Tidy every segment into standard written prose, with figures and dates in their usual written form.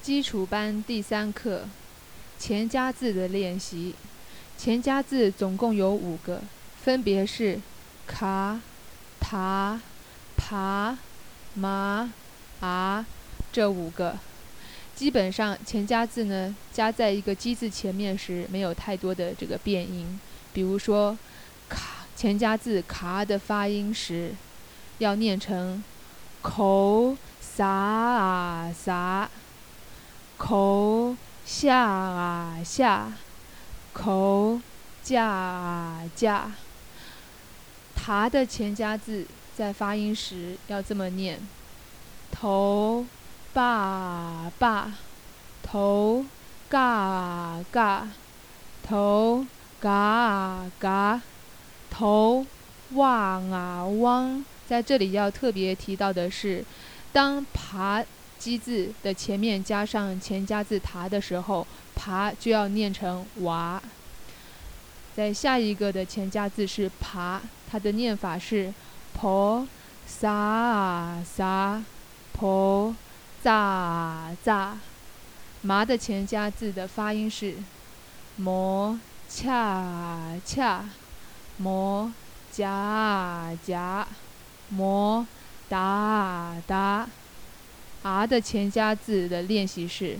基础班第3课前加字的练习。前加字总共有5个，分别是卡、塔、爬、麻、这5个。基本上前加字呢加在一个基字前面时没有太多的这个变音，比如说前加字卡的发音时要念成口撒撒，口下下，口架架。塔的前加字在发音时要这么念：头爸爸，头嘎嘎，头嘎嘎，头汪汪。在这里要特别提到的是，当爬基字的前面加上前加字塔的时候，爬就要念成娃。在下一个的前加字是爬，它的念法是婆撒撒，婆炸炸。麻的前加字的发音是摩恰恰，摩夹夹，摩打打。的前加字的练习是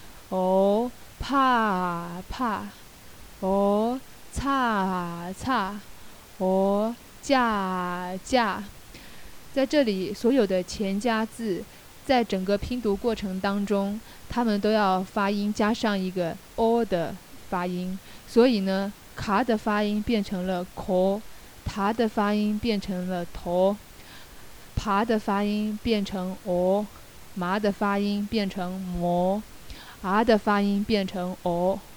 怕怕，擦擦，架架。在这里所有的前加字在整个拼读过程当中，它们都要发音加上一个 o 的发音，所以呢卡的发音变成了 ko， 塔的发音变成了头，爬的发音变成麻的发音变成摩，的发音变成